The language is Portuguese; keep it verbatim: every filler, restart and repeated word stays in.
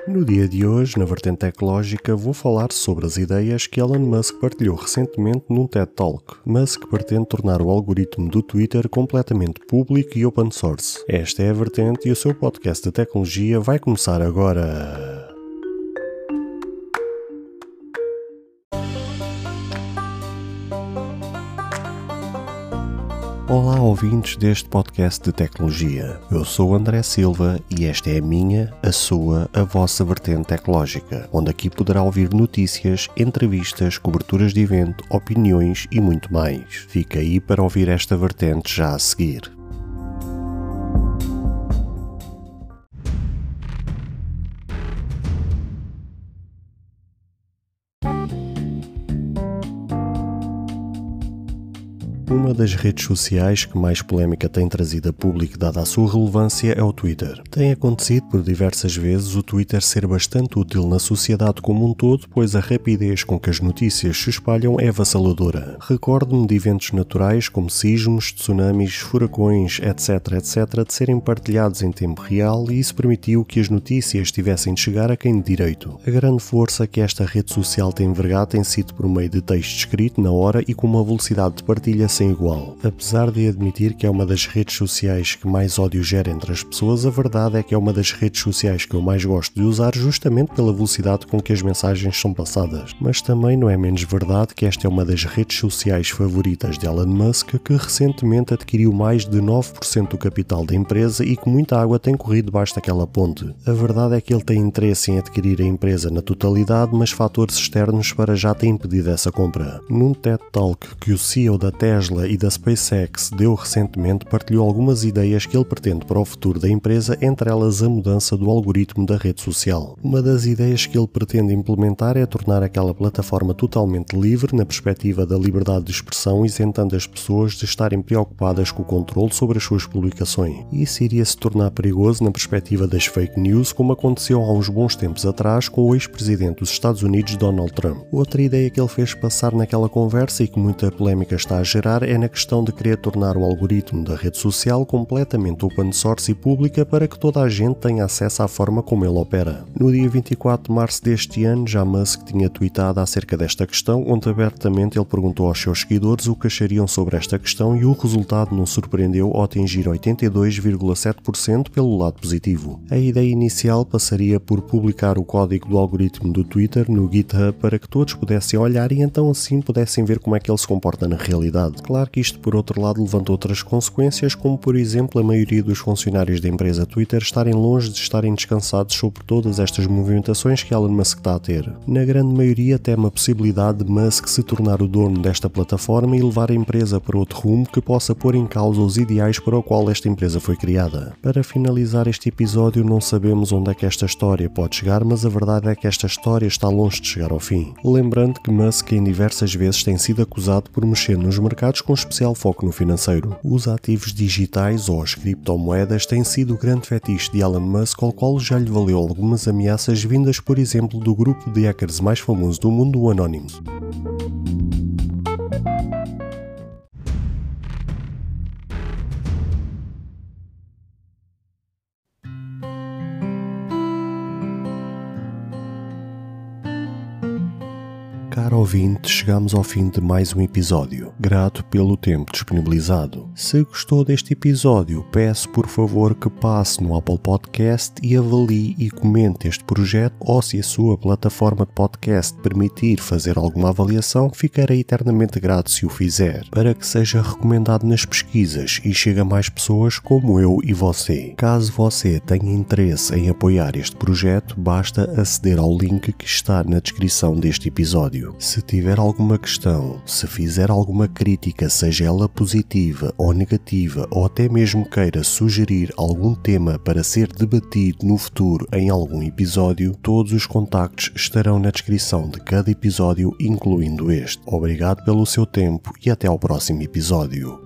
No dia de hoje, na vertente tecnológica, vou falar sobre as ideias que Elon Musk partilhou recentemente num TED Talk. Musk pretende tornar o algoritmo do Twitter completamente público e open source. Esta é a vertente e o seu podcast de tecnologia vai começar agora. Olá, ouvintes deste podcast de tecnologia. Eu sou André Silva e esta é a minha, a sua, a vossa vertente tecnológica, onde aqui poderá ouvir notícias, entrevistas, coberturas de evento, opiniões e muito mais. Fica aí para ouvir esta vertente já a seguir. Uma das redes sociais que mais polémica tem trazido a público dada a sua relevância é o Twitter. Tem acontecido por diversas vezes o Twitter ser bastante útil na sociedade como um todo, pois a rapidez com que as notícias se espalham é avassaladora. Recordo-me de eventos naturais como sismos, tsunamis, furacões, etc, etc, de serem partilhados em tempo real e isso permitiu que as notícias tivessem de chegar a quem de direito. A grande força que esta rede social tem envergado tem sido por meio de texto escrito na hora e com uma velocidade de partilha sem igual. Apesar de admitir que é uma das redes sociais que mais ódio gera entre as pessoas, a verdade é que é uma das redes sociais que eu mais gosto de usar justamente pela velocidade com que as mensagens são passadas. Mas também não é menos verdade que esta é uma das redes sociais favoritas de Elon Musk, que recentemente adquiriu mais de nove por cento do capital da empresa e que muita água tem corrido debaixo daquela ponte. A verdade é que ele tem interesse em adquirir a empresa na totalidade, mas fatores externos para já têm impedido essa compra. Num TED Talk que o C E O da Tesla e da SpaceX deu recentemente, partilhou algumas ideias que ele pretende para o futuro da empresa, entre elas a mudança do algoritmo da rede social. Uma das ideias que ele pretende implementar é tornar aquela plataforma totalmente livre na perspectiva da liberdade de expressão, isentando as pessoas de estarem preocupadas com o controle sobre as suas publicações. Isso iria se tornar perigoso na perspectiva das fake news, como aconteceu há uns bons tempos atrás com o ex-presidente dos Estados Unidos, Donald Trump. Outra ideia que ele fez passar naquela conversa e que muita polémica está a gerar é na questão de querer tornar o algoritmo da rede social completamente open source e pública para que toda a gente tenha acesso à forma como ele opera. No dia vinte e quatro de março deste ano, já Musk tinha tweetado acerca desta questão, onde abertamente ele perguntou aos seus seguidores o que achariam sobre esta questão e o resultado não surpreendeu ao atingir oitenta e dois vírgula sete por cento pelo lado positivo. A ideia inicial passaria por publicar o código do algoritmo do Twitter no GitHub para que todos pudessem olhar e então assim pudessem ver como é que ele se comporta na realidade. Claro que isto, por outro lado, levanta outras consequências, como por exemplo a maioria dos funcionários da empresa Twitter estarem longe de estarem descansados sobre todas estas movimentações que Elon Musk está a ter. Na grande maioria teme a possibilidade de Musk se tornar o dono desta plataforma e levar a empresa para outro rumo que possa pôr em causa os ideais para o qual esta empresa foi criada. Para finalizar este episódio, não sabemos onde é que esta história pode chegar, mas a verdade é que esta história está longe de chegar ao fim. Lembrando que Musk em diversas vezes tem sido acusado por mexer nos mercados com especial foco no financeiro. Os ativos digitais ou as criptomoedas têm sido o grande fetiche de Elon Musk, ao qual já lhe valeu algumas ameaças vindas, por exemplo, do grupo de hackers mais famoso do mundo, o Anonymous. Caro ouvinte, chegamos ao fim de mais um episódio. Grato pelo tempo disponibilizado. Se gostou deste episódio, peço por favor que passe no Apple Podcast e avalie e comente este projeto, ou se a sua plataforma de podcast permitir fazer alguma avaliação, ficarei eternamente grato se o fizer, para que seja recomendado nas pesquisas e chegue a mais pessoas como eu e você. Caso você tenha interesse em apoiar este projeto, basta aceder ao link que está na descrição deste episódio. Se tiver alguma questão, se fizer alguma crítica, seja ela positiva ou negativa, ou até mesmo queira sugerir algum tema para ser debatido no futuro em algum episódio, todos os contactos estarão na descrição de cada episódio, incluindo este. Obrigado pelo seu tempo e até ao próximo episódio.